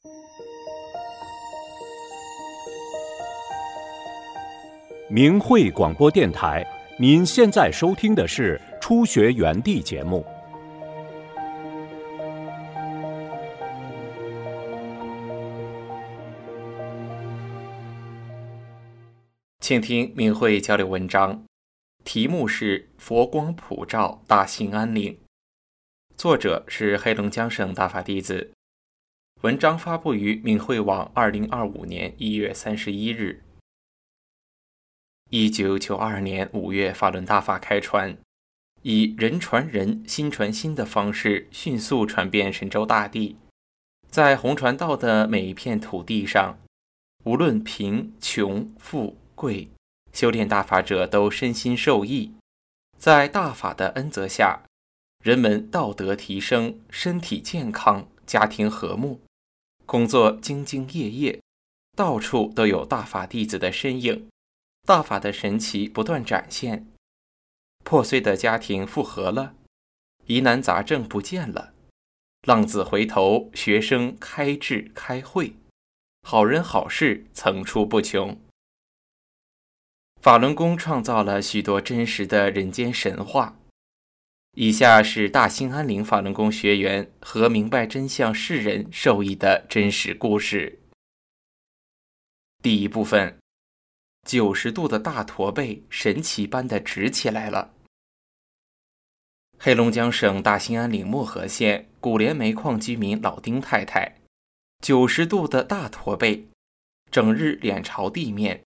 明慧广播电台，您现在收听的是初学园地节目。 请听明慧交流文章，题目是佛光普照大兴安岭，作者是黑龙江省大法弟子。文章发布于明慧网2025年1月31日。1992年5月，法轮大法开传，以人传人、心传心的方式迅速传遍神州大地。在红传道的每一片土地上，无论贫穷富贵，修炼大法者都身心受益。在大法的恩泽下，人们道德提升，身体健康，家庭和睦，工作兢兢业业，到处都有大法弟子的身影。大法的神奇不断展现，破碎的家庭复合了，疑难杂症不见了，浪子回头，学生开智开慧，好人好事层出不穷。法轮功创造了许多真实的人间神话。以下是大兴安岭法轮功学员和明白真相世人受益的真实故事。第一部分，90度的大驼背神奇般的直起来了。黑龙江省大兴安岭漠河县古莲煤矿居民老丁太太，90度的大驼背，整日脸朝地面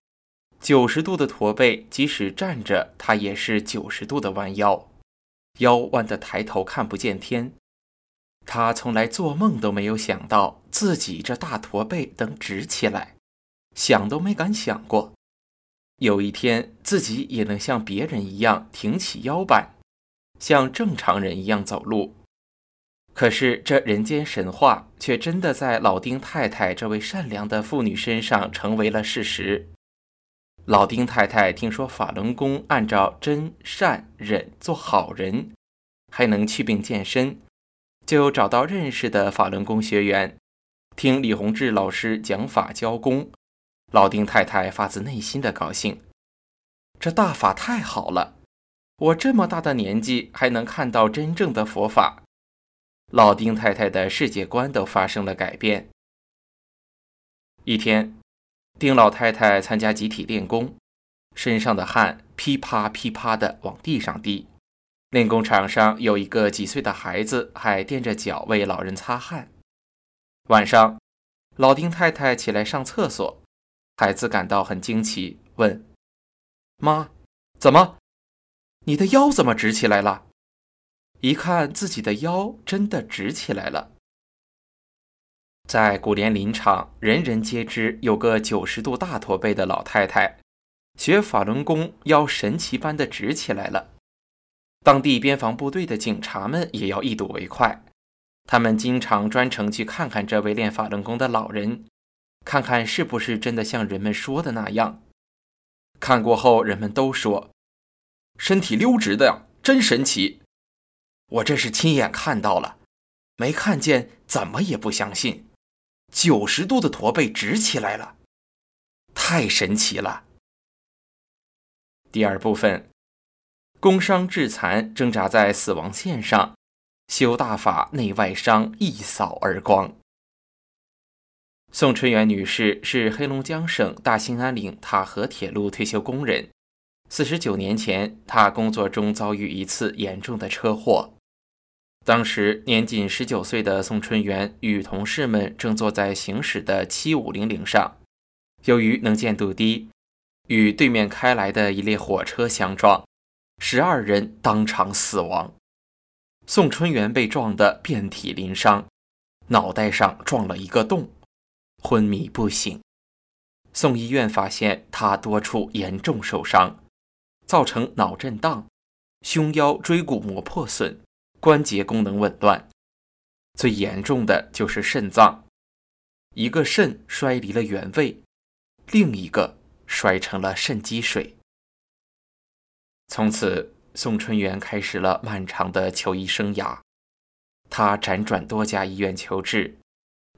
，90度的驼背，即使站着她也是90度的弯腰，腰弯得抬头看不见天。她从来做梦都没有想到自己这大驼背能直起来，想都没敢想过。有一天自己也能像别人一样挺起腰板，像正常人一样走路。可是这人间神话却真的在老丁太太这位善良的妇女身上成为了事实。老丁太太听说法轮功按照真善忍做好人，还能祛病健身，就找到认识的法轮功学员，听李洪志老师讲法教功。老丁太太发自内心的高兴，这大法太好了，我这么大的年纪还能看到真正的佛法。老丁太太的世界观都发生了改变。一天，丁老太太参加集体练功，身上的汗噼啪噼啪地往地上滴。练功场上有一个几岁的孩子还踮着脚为老人擦汗。晚上，老丁太太起来上厕所，孩子感到很惊奇，问：妈，怎么？你的腰怎么直起来了？一看自己的腰真的直起来了。在古莲林场，人人皆知有个90度大驼背的老太太，学法轮功腰神奇般的直起来了。当地边防部队的警察们也要一睹为快，他们经常专程去看看这位练法轮功的老人，看看是不是真的像人们说的那样。看过后，人们都说，身体溜直的呀，真神奇。我这是亲眼看到了，没看见怎么也不相信。90度的驼背直起来了，太神奇了。第二部分，工伤致残，挣扎在死亡线上，修大法内外伤一扫而光。宋春元女士是黑龙江省大兴安岭塔河铁路退休工人。49年前，她工作中遭遇一次严重的车祸。当时年仅19岁的宋春元与同事们正坐在行驶的7500上，由于能见度低，与对面开来的一列火车相撞，12人当场死亡。宋春元被撞得遍体鳞伤，脑袋上撞了一个洞，昏迷不醒。送医院发现他多处严重受伤，造成脑震荡、胸腰椎骨膜破损、关节功能紊乱，最严重的就是肾脏，一个肾衰离了原位，另一个衰成了肾积水。从此，宋春元开始了漫长的求医生涯。他辗转多家医院求治，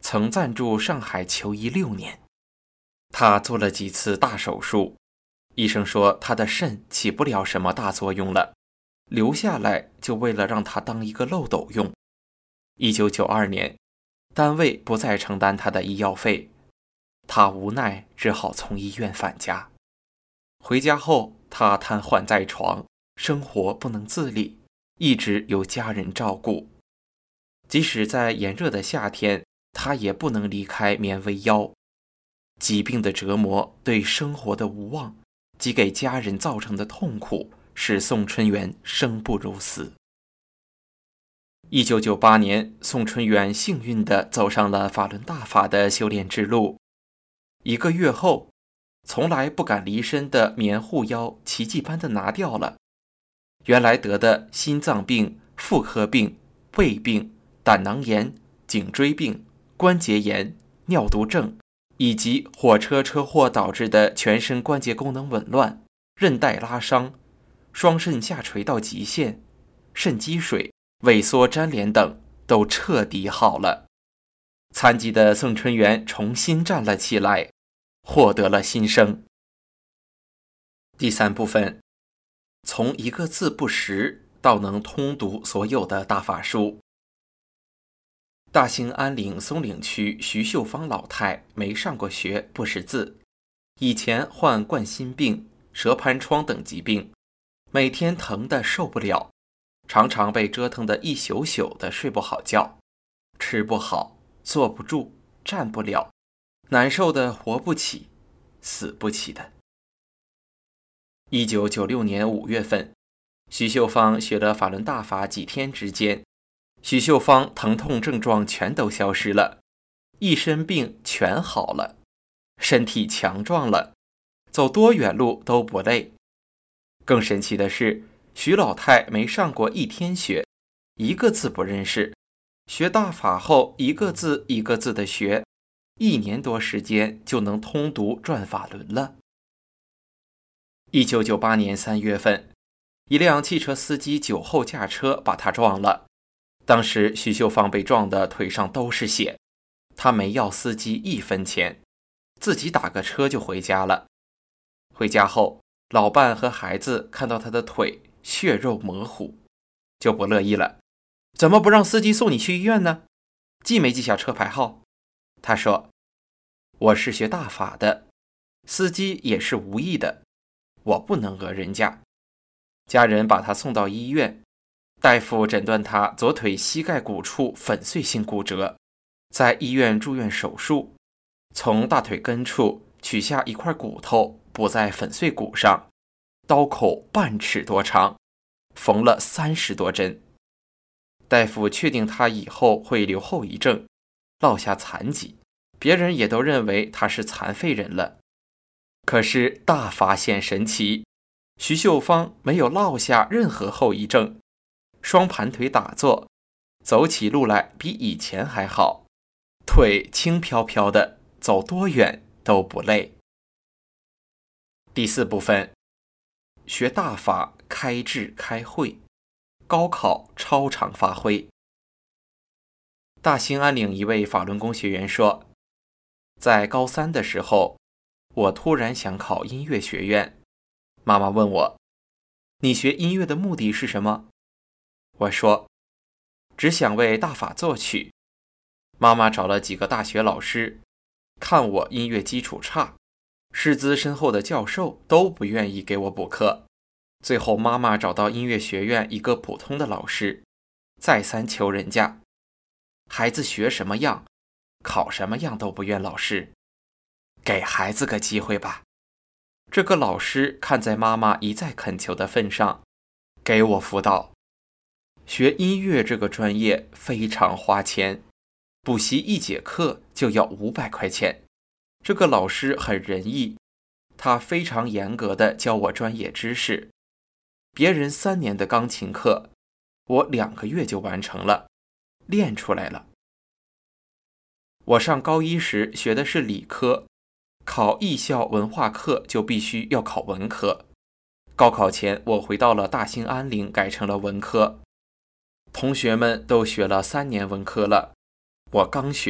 曾暂住上海求医6年。他做了几次大手术，医生说他的肾起不了什么大作用了，留下来就为了让他当一个漏斗用。1992年，单位不再承担他的医药费，他无奈只好从医院返家。回家后，他瘫痪在床，生活不能自理，一直由家人照顾。即使在炎热的夏天，他也不能离开棉围腰。疾病的折磨，对生活的无望及给家人造成的痛苦，使宋春元生不如死。1998年，宋春元幸运地走上了法轮大法的修炼之路。1个月后，从来不敢离身的棉护腰奇迹般地拿掉了。原来得的心脏病、妇科病、胃病、胆囊炎、颈椎病、关节炎、尿毒症以及火车车祸导致的全身关节功能紊乱、韧带拉伤、双肾下垂到极限、肾积水、萎缩粘连等都彻底好了。残疾的宋春元重新站了起来，获得了新生。第3部分，从一个字不识到能通读所有的大法书。大兴安岭松岭区徐秀芳老太没上过学，不识字，以前患冠心病、舌盘疮等疾病，每天疼得受不了，常常被折腾得一宿宿的睡不好觉，吃不好，坐不住，站不了，难受得活不起，死不起的。1996年5月份，徐秀芳学了法轮大法几天之间，徐秀芳疼痛症状全都消失了，一身病全好了，身体强壮了，走多远路都不累。更神奇的是，徐老太没上过1天学，一个字不认识，学大法后一个字一个字的学，1年多时间就能通读转法轮了。1998年3月份，一辆汽车司机酒后驾车把他撞了，当时徐秀芳被撞得腿上都是血，他没要司机1分钱，自己打个车就回家了。回家后，老伴和孩子看到他的腿血肉模糊，就不乐意了，怎么不让司机送你去医院呢？记没记下车牌号？他说，我是学大法的，司机也是无意的，我不能讹人家。家人把他送到医院，大夫诊断他左腿膝盖骨处粉碎性骨折，在医院住院手术，从大腿根处取下一块骨头补在粉碎骨上，刀口半尺多长，缝了30多针。大夫确定他以后会留后遗症，落下残疾，别人也都认为他是残废人了。可是大法显神奇，徐秀芳没有落下任何后遗症，双盘腿打坐，走起路来比以前还好，腿轻飘飘的，走多远都不累。第4部分，学大法开智开慧，高考超常发挥。大兴安岭一位法轮功学员说，在高3的时候，我突然想考音乐学院，妈妈问我，你学音乐的目的是什么？我说，只想为大法作曲。妈妈找了几个大学老师，看我音乐基础差，师资深厚的教授都不愿意给我补课。最后妈妈找到音乐学院一个普通的老师，再三求人家，孩子学什么样，考什么样都不怨老师，给孩子个机会吧。这个老师看在妈妈一再恳求的份上，给我辅导。学音乐这个专业非常花钱，补习1节课就要500块钱。这个老师很仁义，他非常严格地教我专业知识。别人3年的钢琴课，我2个月就完成了，练出来了。我上高1时学的是理科，考艺校文化课就必须要考文科。高考前我回到了大兴安岭，改成了文科。同学们都学了3年文科了，我刚学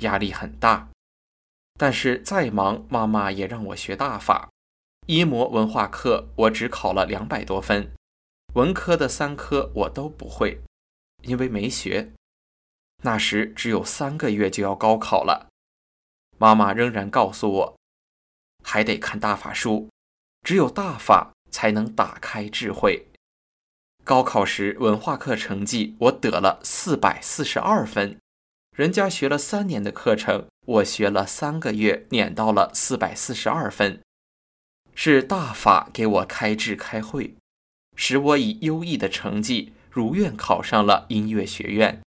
压力很大。但是再忙，妈妈也让我学大法。一模文化课我只考了200多分，文科的3科我都不会，因为没学。那时只有3个月就要高考了，妈妈仍然告诉我，还得看大法书，只有大法才能打开智慧。高考时文化课成绩我得了442分，人家学了3年的课程，我学了3个月，撵到了442分。是大法给我开智开慧，使我以优异的成绩如愿考上了音乐学院。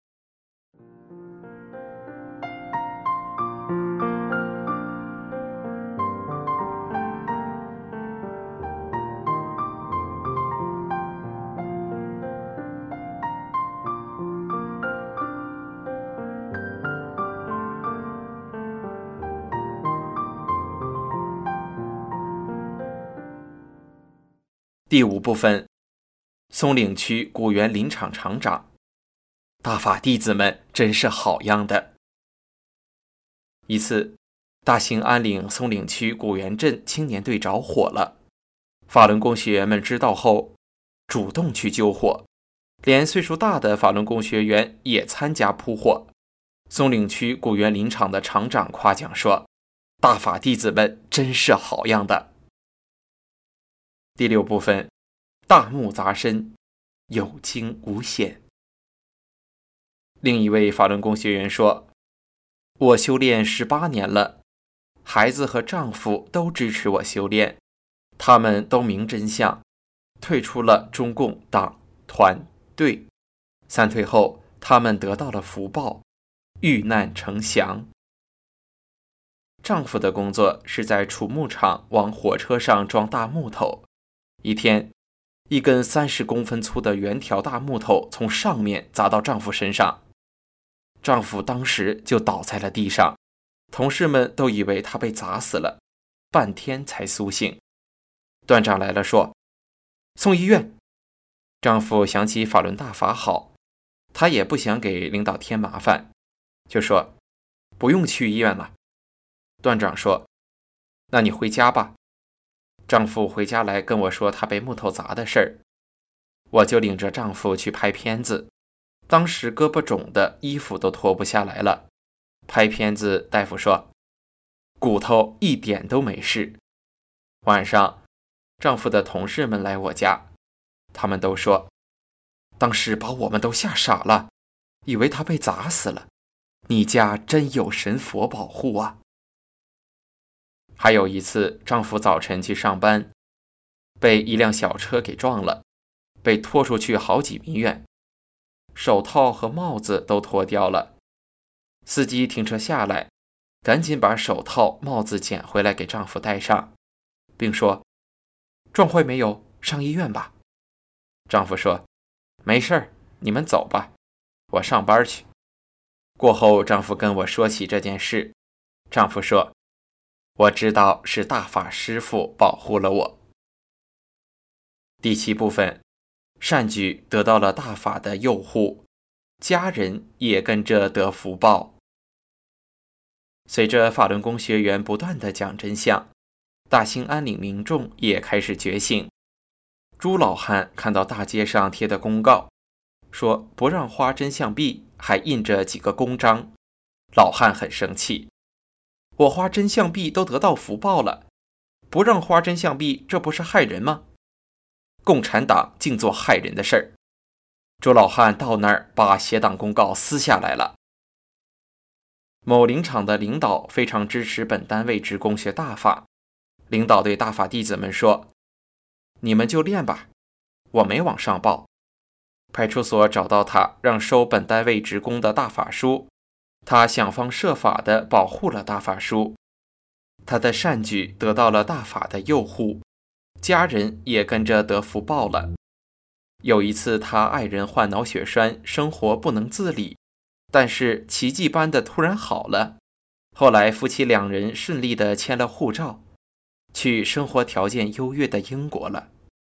第5部分，松岭区古园林场厂长，大法弟子们真是好样的。一次，大兴安岭松岭区古园镇青年队着火了，法轮功学员们知道后，主动去救火，连岁数大的法轮功学员也参加扑火。松岭区古园林场的厂长夸奖说，大法弟子们真是好样的。第6部分，大木杂身，有惊无险。另一位法轮功学员说，我修炼18年了，孩子和丈夫都支持我修炼，他们都明真相，退出了中共党团队。3退后，他们得到了福报，遇难成祥。丈夫的工作是在储木场往火车上装大木头。一天，一根30公分粗的圆条大木头从上面砸到丈夫身上，丈夫当时就倒在了地上，同事们都以为他被砸死了，半天才苏醒。段长来了说，送医院。丈夫想起法轮大法好，他也不想给领导添麻烦，就说不用去医院了。段长说，那你回家吧。丈夫回家来跟我说他被木头砸的事儿，我就领着丈夫去拍片子。当时胳膊肿的衣服都脱不下来了，拍片子大夫说骨头一点都没事。晚上丈夫的同事们来我家，他们都说当时把我们都吓傻了，以为他被砸死了，你家真有神佛保护啊。还有一次，丈夫早晨去上班，被一辆小车给撞了，被拖出去好几米远，手套和帽子都脱掉了。司机停车下来，赶紧把手套、帽子捡回来给丈夫戴上，并说，撞坏没有？上医院吧。丈夫说，没事儿，你们走吧，我上班去。过后，丈夫跟我说起这件事，丈夫说，我知道是大法师父保护了我。第7部分，善举得到了大法的佑护，家人也跟着得福报。随着法轮功学员不断地讲真相，大兴安岭民众也开始觉醒。朱老汉看到大街上贴的公告，说不让花真相币，还印着几个公章。老汉很生气，我花真相币都得到福报了，不让花真相币，这不是害人吗？共产党净做害人的事儿。朱老汉到那儿把邪党公告撕下来了。某林场的领导非常支持本单位职工学大法，领导对大法弟子们说，你们就练吧，我没往上报。派出所找到他，让收本单位职工的大法书，他想方设法地保护了大法书。他的善举得到了大法的佑护，家人也跟着得福报了。有一次他爱人患脑血栓，生活不能自理，但是奇迹般的突然好了。后来夫妻2人顺利地签了护照，去生活条件优越的英国了。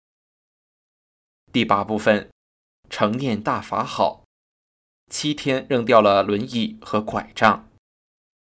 第8部分，成念大法好，7天扔掉了轮椅和拐杖。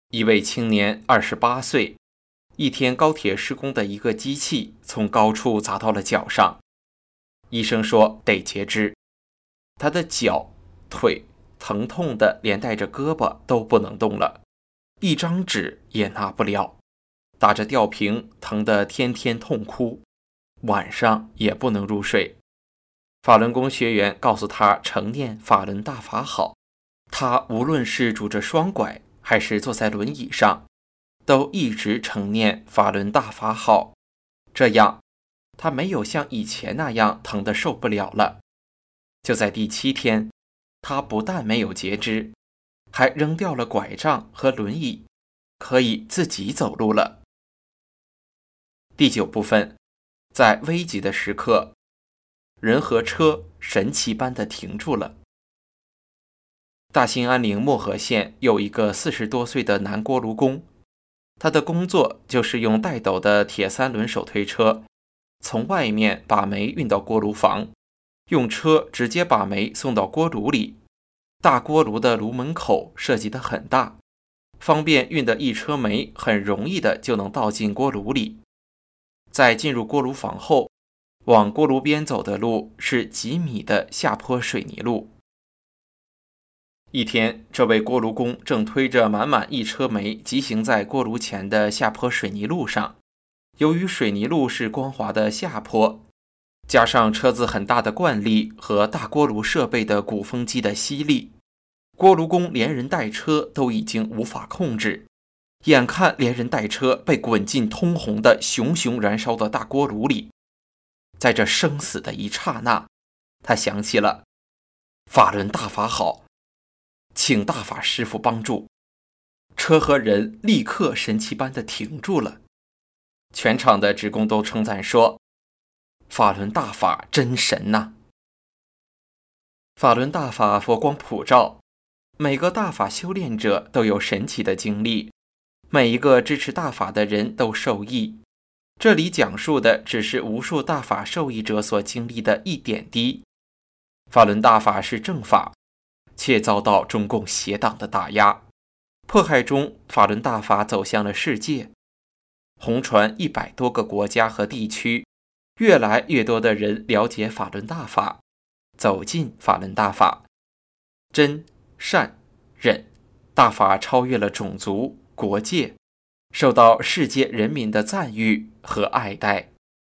一位青年28岁，一天高铁施工的一个机器从高处砸到了脚上，医生说得截肢，他的脚、腿疼痛的连带着胳膊都不能动了，一张纸也拿不了，打着吊瓶，疼得天天痛哭，晚上也不能入睡。法轮功学员告诉他常念法轮大法好，他无论是拄着双拐还是坐在轮椅上，都一直常念法轮大法好，这样他没有像以前那样疼得受不了了。就在第7天，他不但没有截肢，还扔掉了拐杖和轮椅，可以自己走路了。第9部分，在危急的时刻，人和车神奇般地停住了。大兴安岭漠河县有一个40多岁的男锅炉工，他的工作就是用带斗的铁3轮手推车，从外面把煤运到锅炉房，用车直接把煤送到锅炉里。大锅炉的炉门口设计得很大，方便运的一车煤很容易的就能倒进锅炉里。在进入锅炉房后，往锅炉边走的路是几米的下坡水泥路。一天，这位锅炉工正推着满满一车煤疾行在锅炉前的下坡水泥路上。由于水泥路是光滑的下坡，加上车子很大的惯力和大锅炉设备的鼓风机的吸力，锅炉工连人带车都已经无法控制，眼看连人带车被滚进通红的熊熊燃烧的大锅炉里。在这生死的一刹那，他想起了法轮大法好，请大法师父帮助。车和人立刻神奇般的停住了，全场的职工都称赞说，法轮大法真神呐！法轮大法佛光普照，每个大法修炼者都有神奇的经历，每一个支持大法的人都受益。这里讲述的只是无数大法受益者所经历的一点滴。法轮大法是正法，却遭到中共邪党的打压，迫害中法轮大法走向了世界，红传100多个国家和地区，越来越多的人了解法轮大法，走进法轮大法。真、善、忍，大法超越了种族、国界，受到世界人民的赞誉和爱戴。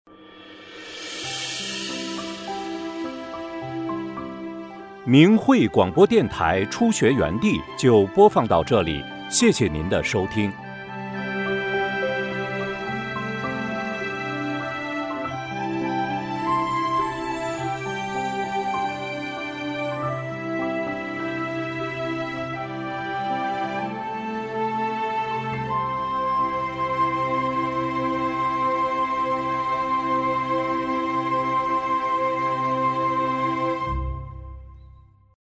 明慧广播电台初学园地就播放到这里，谢谢您的收听。